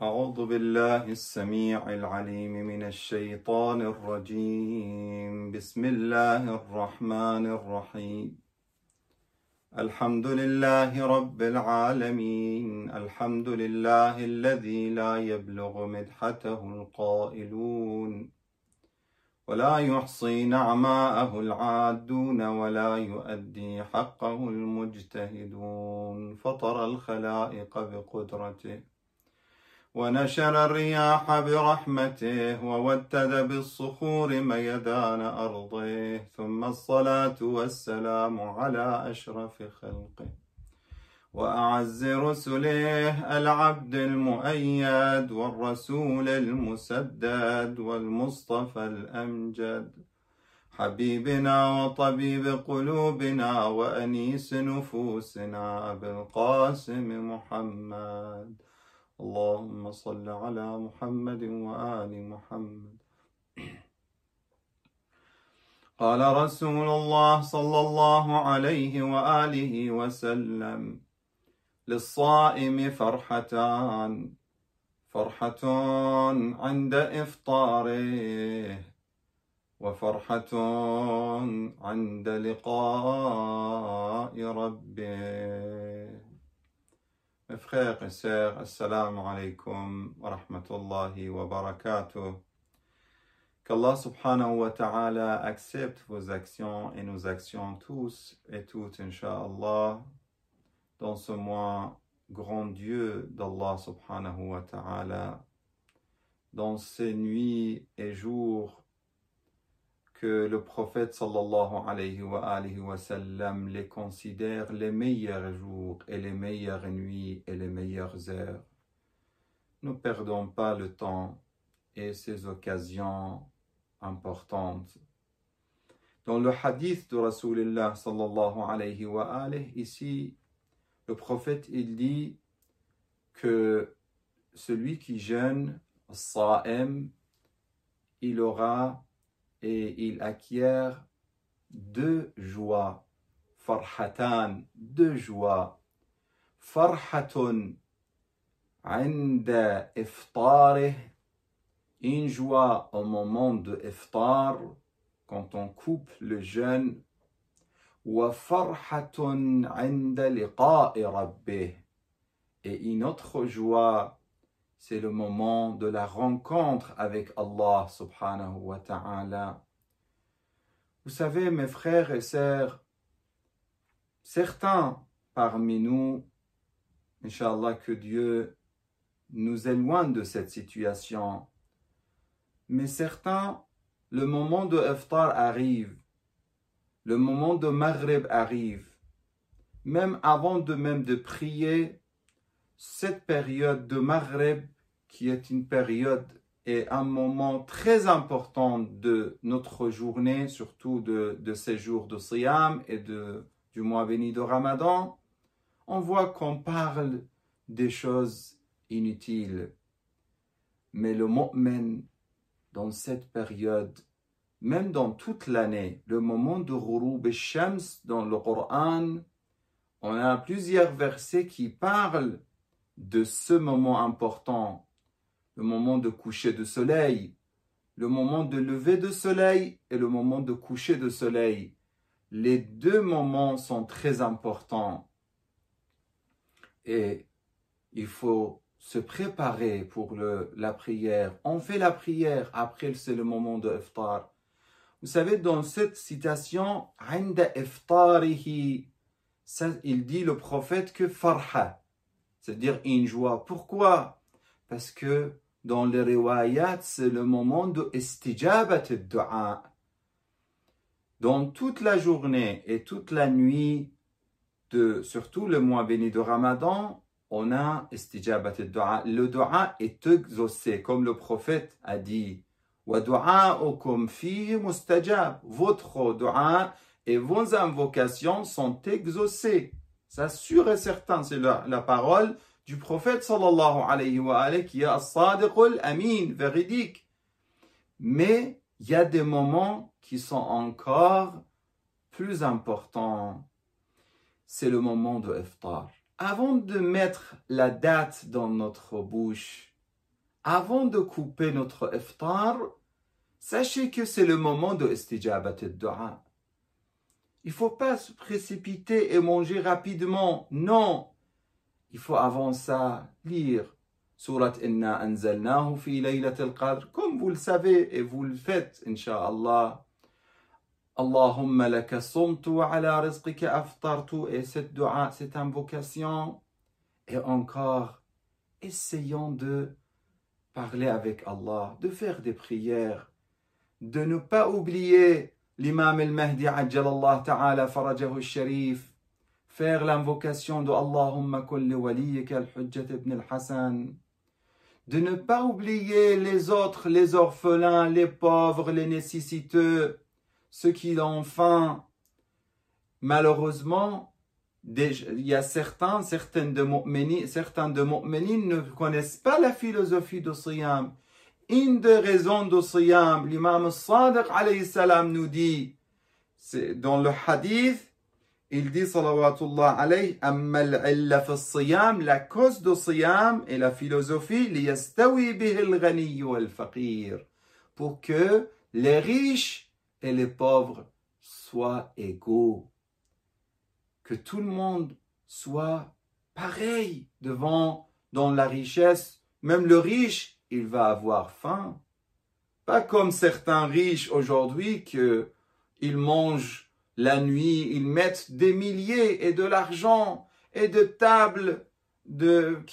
أعوذ بالله السميع العليم من الشيطان الرجيم بسم الله الرحمن الرحيم الحمد لله رب العالمين الحمد لله الذي لا يبلغ مدحته القائلون ولا يحصي نعماءه العادون ولا يؤدي حقه المجتهدون فطر الخلائق بقدرته ونشر الرياح برحمته وودد بالصخور ميدان أرضه ثم الصلاة والسلام على أشرف خلقه وأعز رسله العبد المؤيد والرسول المسدد والمصطفى الأمجد حبيبنا وطبيب قلوبنا وأنيس نفوسنا أبي القاسم محمد اللهم صل على محمد وآل محمد قال رسول الله صلى الله عليه وآله وسلم للصائم فرحة عند إفطاره وفرحة عند لقاء ربه. Mes frères et sœurs, assalamu alaikum wa rahmatullahi wa barakatuh. Qu'Allah subhanahu wa ta'ala accepte vos actions et nos actions tous et toutes, incha'Allah, dans ce mois grand Dieu d'Allah subhanahu wa ta'ala, dans ces nuits et jours que le prophète sallallahu alayhi wa sallam les considère les meilleurs jours et les meilleures nuits et les meilleures heures. Ne perdons pas le temps et ces occasions importantes. Dans le hadith de Rasulullah sallallahu alayhi wa alihi, ici, le prophète il dit que celui qui jeûne, as-sa'im, il aura et il acquiert deux joies, farhatan, deux joies. Farhatun inda iftarih, une joie au moment de iftar, quand on coupe le jeûne. Wa farhatun inda liqa'i rabbih, et une autre joie, c'est le moment de la rencontre avec Allah subhanahu wa ta'ala. Vous savez, mes frères et sœurs, certains parmi nous, Inch'Allah, que Dieu nous éloigne de cette situation, mais certains, le moment de iftar arrive, le moment de maghrib arrive, même avant de prier, cette période de Maghrib, qui est une période et un moment très important de notre journée, surtout de ces jours de Siyam et du mois béni de Ramadan, on voit qu'on parle des choses inutiles. Mais le mu'min, dans cette période, même dans toute l'année, le moment de Ghurub al-Shams dans le Coran, on a plusieurs versets qui parlent de ce moment important, le moment de coucher de soleil, le moment de lever de soleil et le moment de coucher de soleil. Les deux moments sont très importants et il faut se préparer pour la prière. On fait la prière, après c'est le moment de iftar. Vous savez, dans cette citation, « Inda iftarihi », il dit le prophète que « farha », c'est-à-dire une joie. Pourquoi? Parce que dans les riwayat, c'est le moment de istijabat al-du'a. Dans toute la journée et toute la nuit, surtout le mois béni de Ramadan, on a istijabat al-du'a. Le du'a est exaucé, comme le prophète a dit. Wa du'a'ukum fihi mustajab. Votre du'a et vos invocations sont exaucées. Ça, sûr et certain, c'est la parole du prophète sallallahu alayhi wa alayhi qui est as-sadiq al-amin, véridique. Mais il y a des moments qui sont encore plus importants. C'est le moment de iftar. Avant de mettre la date dans notre bouche, avant de couper notre iftar, sachez que c'est le moment de istijabat ad-du'a. Il ne faut pas se précipiter et manger rapidement. Non. Il faut avant ça lire Surat Inna anzalnahu fi laylat al-qadr. Comme vous le savez et vous le faites, Inch'Allah. Allahumma laka sumtu wa ala rizqika aftartu. Et cette dua, cette invocation. Et encore, essayons de parler avec Allah, de faire des prières, de ne pas oublier l'imam al-Mahdi ajjalallah ta'ala farajahu al-sharif, faire l'invocation de Allahumma kulli waliyika al-Hujjat ibn al-Hassan, de ne pas oublier les autres, les orphelins, les pauvres, les nécessiteux, ceux qui ont faim. Malheureusement, il y a certains de mu'minin ne connaissent pas la philosophie du siyam. Une des raisons du siyam, l'imam al-Sadiq alayhi salam nous dit, c'est dans le hadith, il dit salawatullah alayhi, amma al-illa fi siyam, la cause du siyam et la philosophie, liyastawi bihi al-ghani wal-faqir, pour que les riches et les pauvres soient égaux. Que tout le monde soit pareil dans la richesse. Même le riche, il va avoir faim. Pas comme certains riches aujourd'hui qu'ils mangent la nuit, ils mettent des milliers et de l'argent et de tables de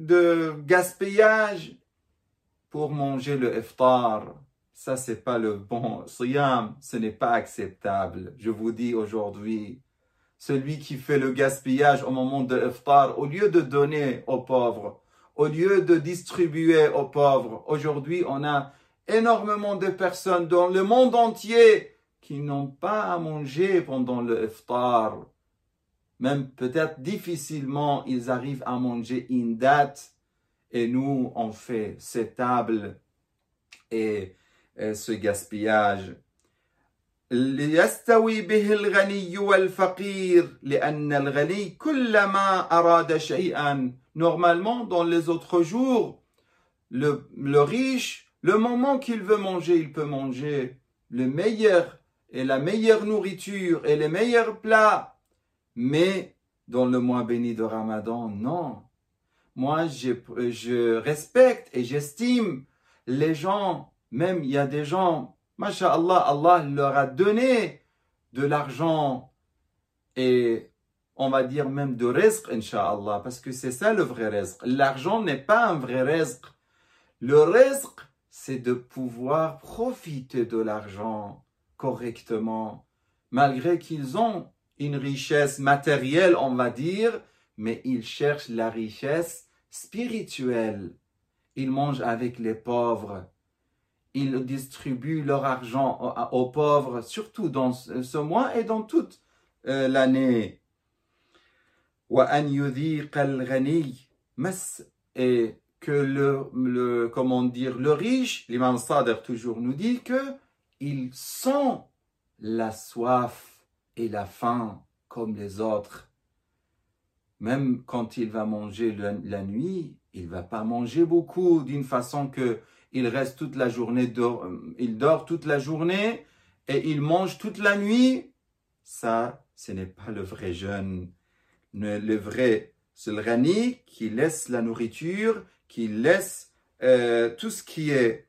gaspillage pour manger le iftar. Ça, c'est pas le bon siyam, ce n'est pas acceptable. Je vous dis aujourd'hui, celui qui fait le gaspillage au moment de l'iftar, au lieu de donner aux pauvres, au lieu de distribuer aux pauvres, aujourd'hui on a énormément de personnes dans le monde entier qui n'ont pas à manger pendant le iftar. Même peut-être difficilement ils arrivent à manger une date et nous on fait ces tables et ce gaspillage. ليستوي به الغني والفقير لأن الغني كلما أراد شيئا. Normalement, dans les autres jours, le riche, le moment qu'il veut manger, il peut manger le meilleur et la meilleure nourriture et les meilleurs plats. Mais dans le mois béni de Ramadan, non. Moi, je respecte et j'estime les gens, même il y a des gens, Masha'Allah, Allah leur a donné de l'argent et on va dire même de rizq, Inch'Allah, parce que c'est ça le vrai rizq. L'argent n'est pas un vrai rizq. Le rizq, c'est de pouvoir profiter de l'argent correctement, malgré qu'ils ont une richesse matérielle, on va dire, mais ils cherchent la richesse spirituelle. Ils mangent avec les pauvres. Ils distribuent leur argent aux pauvres, surtout dans ce mois et dans toute l'année. Et que le riche, l'imam Sadiq toujours nous dit que ils sent la soif et la faim comme les autres. Même quand il va manger la nuit, il ne va pas manger beaucoup d'une façon que il reste toute la journée, il dort toute la journée et il mange toute la nuit. Ça, ce n'est pas le vrai jeûne. Le vrai, c'est le ghani qui laisse la nourriture, qui laisse tout ce qui est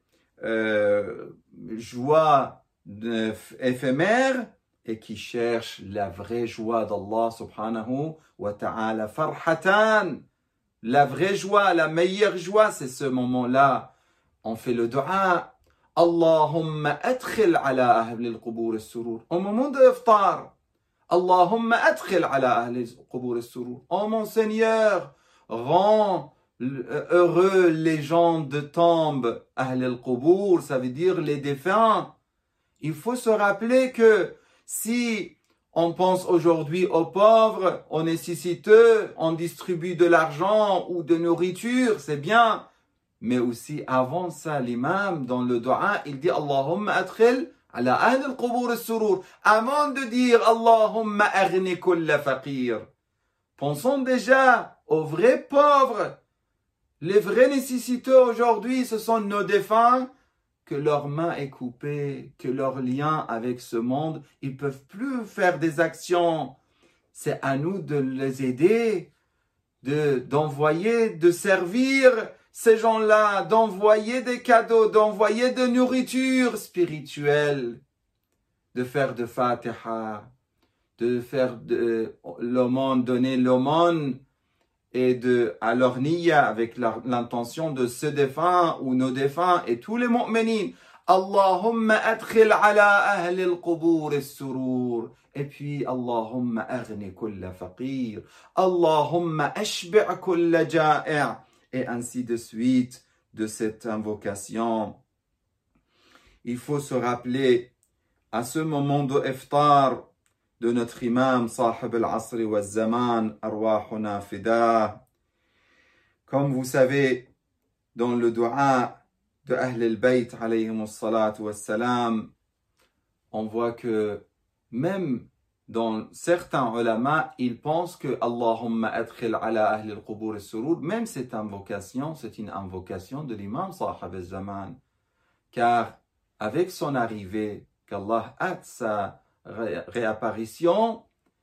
joie éphémère et qui cherche la vraie joie d'Allah subhanahu wa ta'ala. Farhatan, la vraie joie, la meilleure joie, c'est ce moment-là. On fait le dua. Allahumma adkhil ala ahli al-qubur as-surur. Au moment de l'iftar. Allahumma adkhil ala ahli al-qubur as-surur. Oh mon Seigneur, rends heureux les gens de tombe. Ahl al-qubur, ça veut dire les défunts. Il faut se rappeler que si on pense aujourd'hui aux pauvres, aux nécessiteux, on distribue de l'argent ou de nourriture, c'est bien. Mais aussi, avant ça, l'imam, dans le dua, il dit Allahumma adkhil ala ahl al-qubur as-surur. Avant de dire Allahumma aghni kulla faqir. Pensons déjà aux vrais pauvres. Les vrais nécessiteux aujourd'hui, ce sont nos défunts, que leur main est coupée, que leur lien avec ce monde, ils ne peuvent plus faire des actions. C'est à nous de les aider, d'envoyer, de servir ces gens-là, d'envoyer des cadeaux, d'envoyer de nourriture spirituelle, de faire de Fatiha, de faire de l'aumône, donner l'aumône et à leur niya avec l'intention de ce défunt ou nos défunts et tous les mu'minines. Allahumma adkhil ala ahli al-qubur as-surur. Et puis, Allahumma aghni kulla faqir. Allahumma ashbi' kulla ja'i'. Et ainsi de suite de cette invocation. Il faut se rappeler à ce moment de iftar de notre imam, sahib al-asri wa zaman, arwahuna fida. Comme vous savez, dans le dua de Ahl al-Bayt, alayhim salatu wa salam, on voit que même dans certains ulama, ils pensent que Allahumma adkhil ala ahli al-qubur as-surur, même cette invocation, c'est une invocation de l'imam sahib al-zaman. Car avec son arrivée, qu'Allah hâte sa réapparition,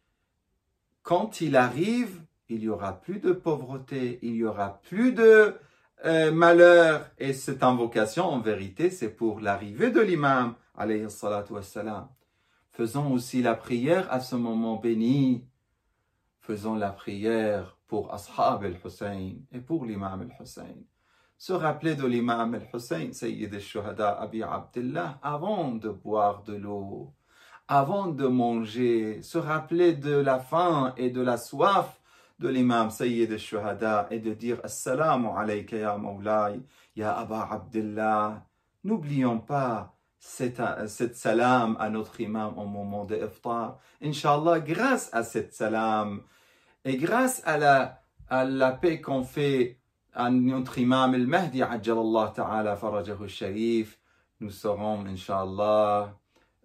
quand il arrive, il n'y aura plus de pauvreté, il n'y aura plus de malheur. Et cette invocation, en vérité, c'est pour l'arrivée de l'imam, alayhi salatu wassalam. Faisons aussi la prière à ce moment béni. Faisons la prière pour Ashab al-Hussein et pour l'imam al-Hussein. Se rappeler de l'imam al-Hussein, Sayyid al-Shuhada, Abi Abdullah, avant de boire de l'eau, avant de manger, se rappeler de la faim et de la soif de l'imam Sayyid al-Shuhada et de dire Assalamu alayka ya Mawlay, ya Aba Abdullah. N'oublions pas cette salam à notre imam au moment de iftar. Inch'Allah, grâce à cette salam et grâce à la paix qu'on fait à notre imam al-Mahdi, ajjalallah ta'ala farajahu sharif, nous serons, Inch'Allah,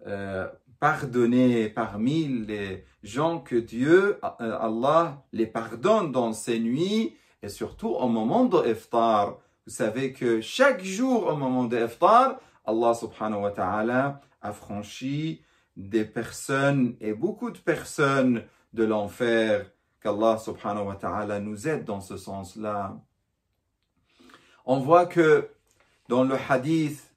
pardonnés parmi les gens que Dieu, Allah, les pardonne dans ces nuits et surtout au moment de iftar. Vous savez que chaque jour au moment de iftar, Allah subhanahu wa ta'ala a franchi des personnes et beaucoup de personnes de l'enfer. Qu'Allah subhanahu wa ta'ala nous aide dans ce sens-là. On voit que dans le hadith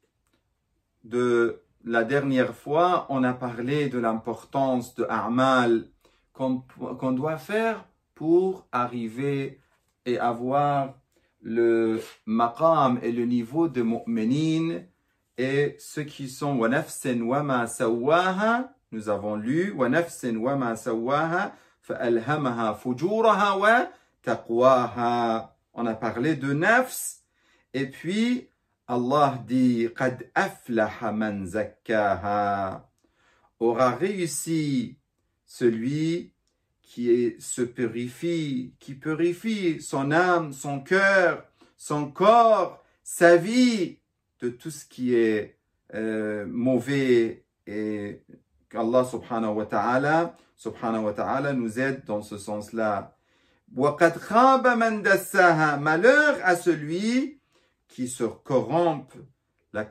de la dernière fois, on a parlé de l'importance de a'mal qu'on doit faire pour arriver et avoir le maqam et le niveau de mu'minin et ceux qui sont wa nafsin wa ma sawaha, nous avons lu wa nafsin wa ma sawaha fa'alhamaha fujuraha wa taqwaha. On a parlé de nafs et puis Allah dit qad aflaha man zakkaha, aura réussi celui qui se purifie, qui purifie son âme, son cœur, son corps, sa vie de tout ce qui est mauvais, et qu'Allah subhanahu wa ta'ala nous aide dans ce sens-là. Wa qad khaba man dassaha, malheur à celui qui se corrompt. La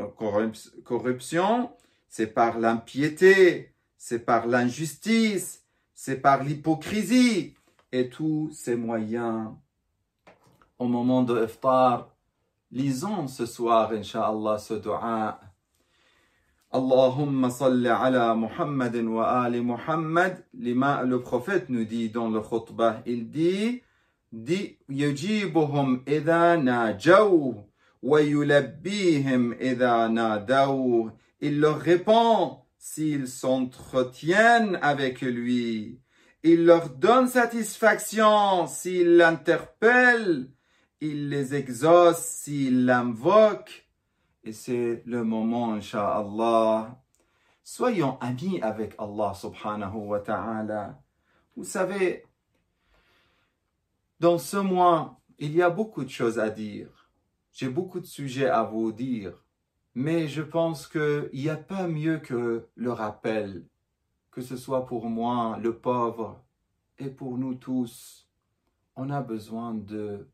corruption, c'est par l'impiété, c'est par l'injustice, c'est par l'hypocrisie et tous ces moyens. Au moment de iftar, lisons ce soir, Inch'Allah, ce dua. Allahumma salli ala Muhammadin wa ali Muhammad. Le prophète nous dit dans le khutbah, il dit يجيبهم إذا ناجوا ويلبيهم إذا نادوا. Il leur répond s'ils s'entretiennent avec lui. Il leur donne satisfaction s'ils l'interpellent. Il les exauce s'ils l'invoquent. Et c'est le moment, Inch'Allah. Soyons amis avec Allah subhanahu wa ta'ala. Vous savez, dans ce mois, il y a beaucoup de choses à dire. J'ai beaucoup de sujets à vous dire. Mais je pense qu'il n'y a pas mieux que le rappel, que ce soit pour moi, le pauvre, et pour nous tous. On a besoin de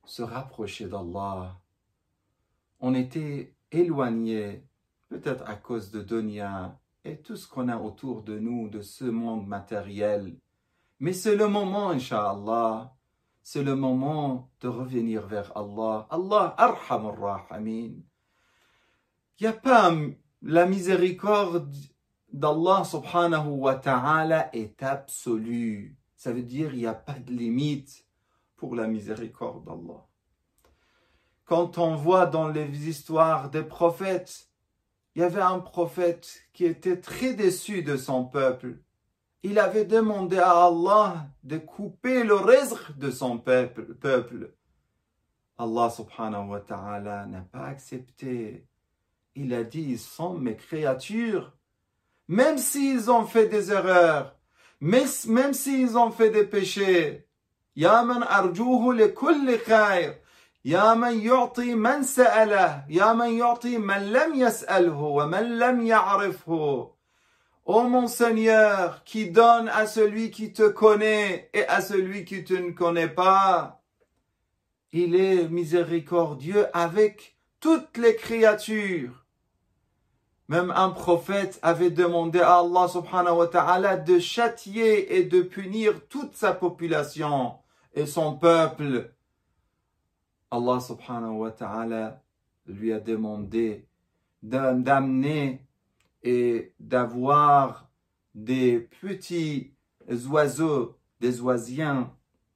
se rapprocher d'Allah. On était éloignés, peut-être à cause de dunya et tout ce qu'on a autour de nous, de ce monde matériel. Mais c'est le moment, Inch'Allah, c'est le moment de revenir vers Allah. Allah, Arhamur Rahimin. Il n'y a pas la miséricorde d'Allah subhanahu wa ta'ala est absolue. Ça veut dire qu'il n'y a pas de limite pour la miséricorde d'Allah. Quand on voit dans les histoires des prophètes, il y avait un prophète qui était très déçu de son peuple. Il avait demandé à Allah de couper le rizq de son peuple. Allah subhanahu wa ta'ala n'a pas accepté. Il a dit, ils sont mes créatures. Même s'ils ont fait des erreurs, même s'ils ont fait des péchés. Ya man arjuhu li kulli khair. Ya man yu'ti man sa'alah. Ya man yu'ti man lam yas'alhu wa man lam ya'rifhu. Ô mon Seigneur, qui donne à celui qui te connaît et à celui qui te ne connaît pas. Il est miséricordieux avec toutes les créatures. Même un prophète avait demandé à Allah subhanahu wa ta'ala de châtier et de punir toute sa population et son peuple. Allah subhanahu wa ta'ala lui a demandé d'amener et d'avoir des petits oiseaux, des oisiens.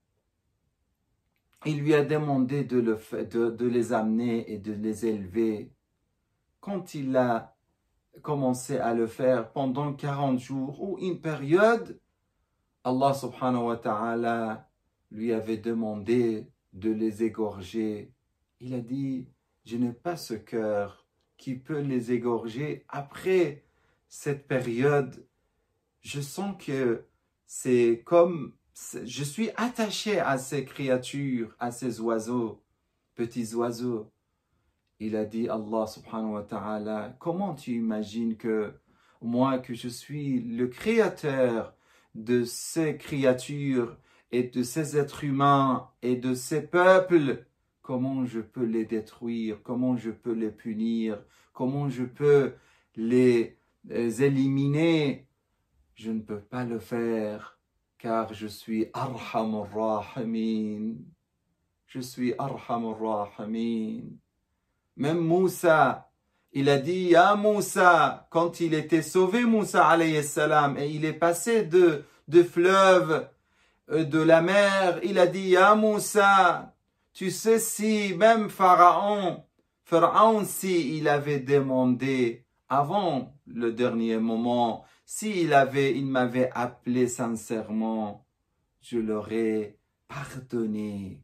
Il lui a demandé de les amener et de les élever. Quand il a commencé à le faire pendant 40 jours ou une période, Allah subhanahu wa ta'ala lui avait demandé de les égorger. Il a dit, je n'ai pas ce cœur qui peut les égorger. Après cette période, je sens que c'est comme, je suis attaché à ces créatures, à ces oiseaux, petits oiseaux. Il a dit, Allah subhanahu wa ta'ala, comment tu imagines que moi, que je suis le créateur de ces créatures et de ces êtres humains et de ces peuples, comment je peux les détruire, comment je peux les punir, comment je peux les éliminer? Je ne peux pas le faire, car je suis Arhamur Rahimin. Je suis Arhamur Rahimin. Même Moussa, il a dit, Ya Moussa, quand il était sauvé, Moussa alayhi salam, et il est passé de fleuve, de la mer, il a dit, Ya Moussa, tu sais si même Pharaon, si il avait demandé avant le dernier moment, il m'avait appelé sincèrement, je l'aurais pardonné.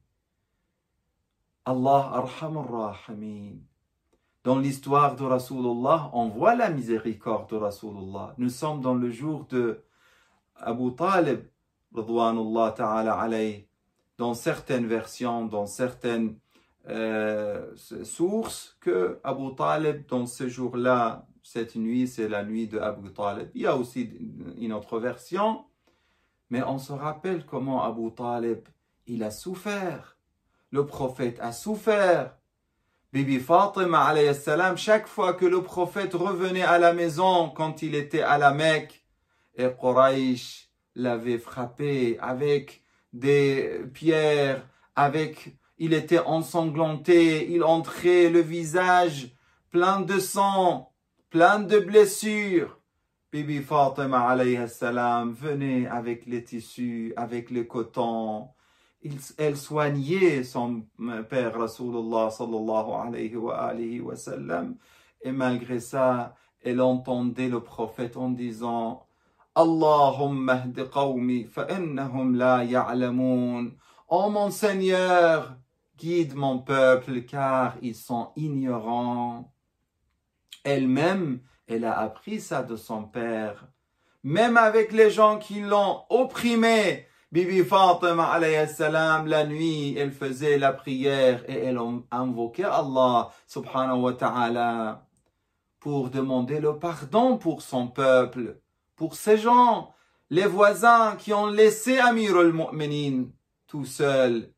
Allah Arhamur Rahimin. Dans l'histoire de Rasulullah, on voit la miséricorde de Rasulullah. Nous sommes dans le jour de Abu Talib, Ridwanullah ta'ala alayh. Dans certaines versions, dans certaines sources, que Abu Talib, dans ce jour-là, cette nuit, c'est la nuit de Abu Talib. Il y a aussi une autre version, mais on se rappelle comment Abu Talib, il a souffert. Le prophète a souffert. Bibi Fatima alayhi salam, chaque fois que le prophète revenait à la maison quand il était à la Mecque, et Quraysh l'avait frappé avec des pierres, il était ensanglanté, il entrait le visage plein de sang, plein de blessures. Bibi Fatima alayhi salam venait avec les tissus, avec le coton. Elle soignait son père Rasulullah sallallahu alayhi wa sallam, et malgré ça, elle entendait le prophète en disant Allahumma hdi qawmi fa innahum la ya'lamun. Oh mon Seigneur, guide mon peuple car ils sont ignorants. Elle-même, elle a appris ça de son père. Même avec les gens qui l'ont opprimé, Bibi Fatima alayhi salam, la nuit, elle faisait la prière et elle invoquait Allah subhanahu wa ta'ala pour demander le pardon pour son peuple, pour ces gens, les voisins qui ont laissé Amir al-Mu'minin tout seul,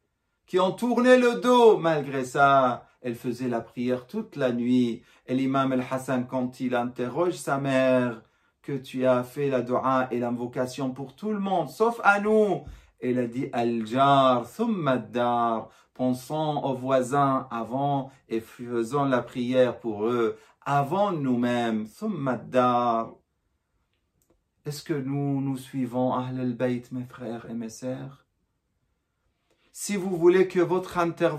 qui ont tourné le dos. Malgré ça, elle faisait la prière toute la nuit. Et l'imam al-Hassan, quand il interroge sa mère, que tu as fait la dua et l'invocation pour tout le monde, sauf à nous. Elle a dit al-jar, thumma ad-dar. Pensons aux voisins avant et faisons la prière pour eux avant nous-mêmes. Thumma ad-dar. Est-ce que nous suivons Ahl al-Bayt, mes frères et mes sœurs? Si vous voulez que votre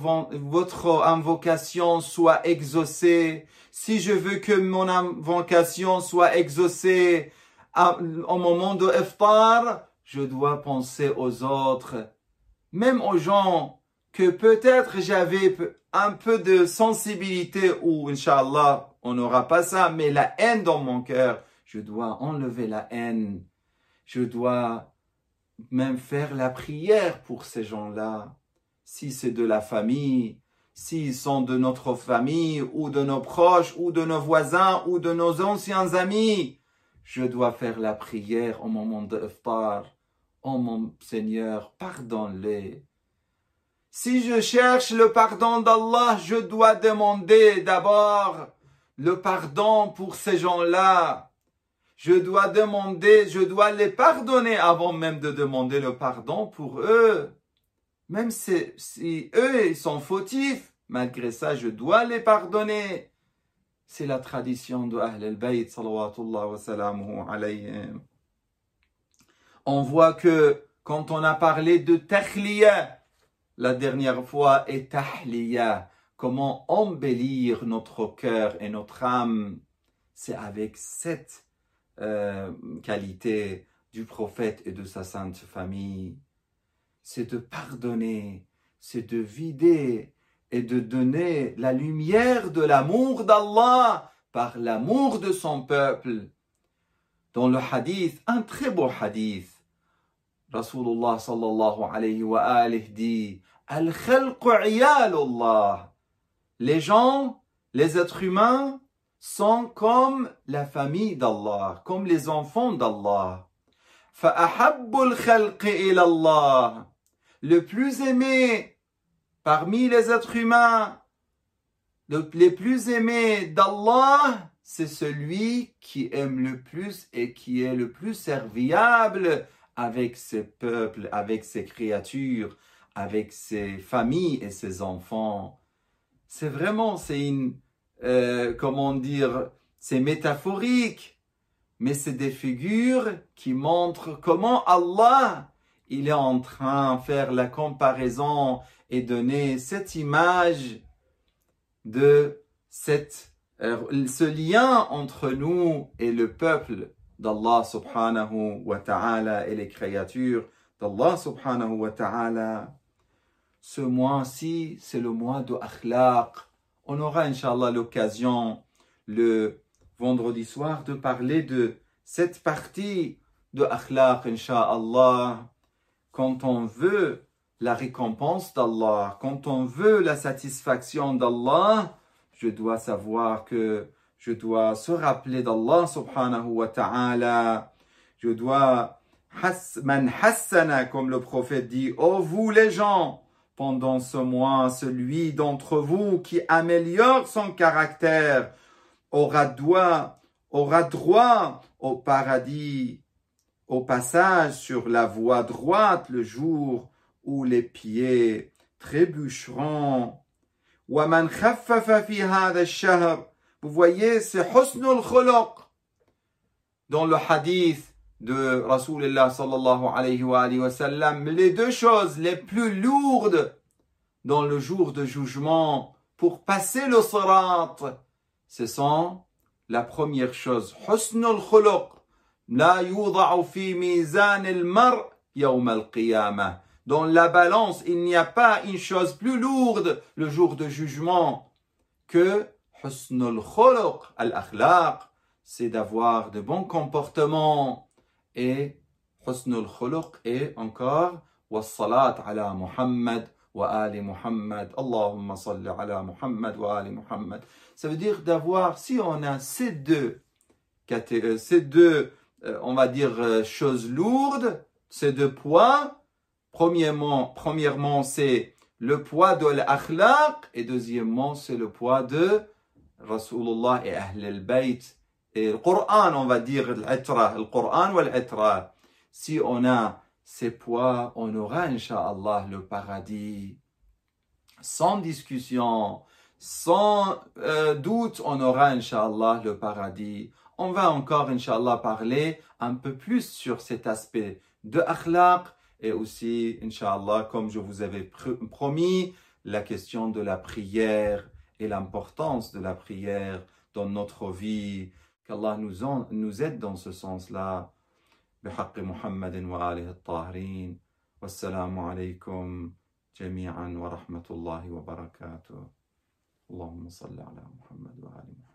invocation soit exaucée, si je veux que mon invocation soit exaucée au moment de iftar, je dois penser aux autres, même aux gens que peut-être j'avais un peu de sensibilité ou, Inch'Allah, on n'aura pas ça, mais la haine dans mon cœur, je dois enlever la haine. Je dois même faire la prière pour ces gens-là. Si c'est de la famille, s'ils sont de notre famille, ou de nos proches, ou de nos voisins, ou de nos anciens amis, je dois faire la prière au moment de iftar. Oh mon Seigneur, pardonne-les. Si je cherche le pardon d'Allah, je dois demander d'abord le pardon pour ces gens-là. Je dois les pardonner avant même de demander le pardon pour eux. Même si eux, ils sont fautifs, malgré ça, je dois les pardonner. C'est la tradition de Ahl al-Bayt, salawatullah wa salamuhu alayhim. On voit que quand on a parlé de tahliya, la dernière fois, et tahliya, comment embellir notre cœur et notre âme, c'est avec cette qualité du prophète et de sa sainte famille. C'est de pardonner, c'est de vider et de donner la lumière de l'amour d'Allah par l'amour de son peuple. Dans le hadith, un très beau hadith, Rasulullah sallallahu alayhi wa alihi dit Al-khalqu iyalullah. Les gens, les êtres humains, sont comme la famille d'Allah, comme les enfants d'Allah. فَأَحَبُّ الْخَلْقِ إِلَى اللَّهِ. Le plus aimé parmi les êtres humains, les plus aimés d'Allah, c'est celui qui aime le plus et qui est le plus serviable avec ses peuples, avec ses créatures, avec ses familles et ses enfants. C'est vraiment, comment dire, c'est métaphorique, mais c'est des figures qui montrent comment Allah, il est en train de faire la comparaison et donner cette image de ce lien entre nous et le peuple d'Allah subhanahu wa ta'ala et les créatures d'Allah subhanahu wa ta'ala. Ce mois-ci, c'est le mois de Akhlaq. On aura, Inch'Allah, l'occasion, le vendredi soir, de parler de cette partie de Akhlaq, Inch'Allah. Quand on veut la récompense d'Allah, quand on veut la satisfaction d'Allah, je dois savoir que je dois se rappeler d'Allah subhanahu wa ta'ala. Je dois, man hassana, comme le prophète dit, oh vous les gens, pendant ce mois, celui d'entre vous qui améliore son caractère aura droit au paradis, au passage sur la voie droite le jour où les pieds trébucheront. وَمَنْ خَفَّفَ فِي هَذَا الشَّهْرِ. Vous voyez, c'est husnul khuluq. Dans le hadith de Rasulullah sallallahu alayhi wa sallam, les deux choses les plus lourdes dans le jour de jugement pour passer le sirat, ce sont la première chose, husnul khuluq. La yuda'u fi mizan al-mar' yawm al-qiyamah. Dans la balance, il n'y a pas une chose plus lourde le jour de jugement que husnul khuluq, al-akhlaq, c'est d'avoir de bons comportements. Et husnul khuluq et encore was-salat ala Muhammad wa ali Muhammad. Allahumma salli ala Muhammad wa ali Muhammad. Ça veut dire d'avoir, si on a ces deux, on va dire, choses lourdes, ces deux points, premièrement, c'est le poids de l'akhlaq, et deuxièmement, c'est le poids de Rasulullah et Ahl al-Bayt. Et le Coran, on va dire, le Coran ou l'itra. Si on a ces poids, on aura, Inch'Allah, le paradis. Sans discussion, sans doute, on aura, Inch'Allah, le paradis. On va encore, Inch'Allah, parler un peu plus sur cet aspect de akhlaq et aussi, Inch'Allah, comme je vous avais promis, la question de la prière et l'importance de la prière dans notre vie. Qu'Allah nous aide dans ce sens-là. بحق محمد وآله الطاهرين والسلام عليكم جميعا ورحمة الله وبركاته اللهم صل على محمد وآل محمد